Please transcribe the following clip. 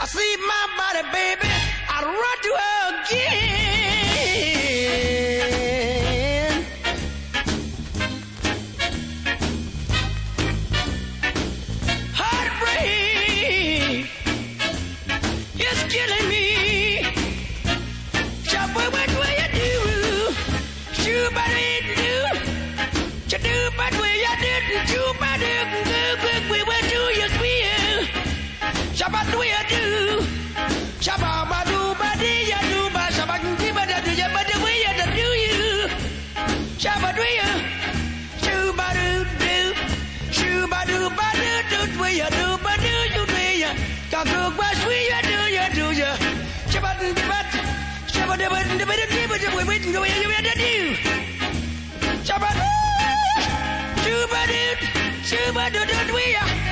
I see my body, baby, I'd run to her again. Heartbreak is killing me. Shabba, what will you do? Shabba, you do, but will you do? Shabba, what do you feel? Shabba, do you do? Shabba, do, but do you do? Shabba, do, but do you? But the way you do you? Shabba, do you? Shabba, do. Shabba, do, but do, will you do? But do you, do you? Can't go, but will you do? You do you? Shabba, do, but Shabba, do, but do, but do you? Shabba, do, Shabba, do, do, do,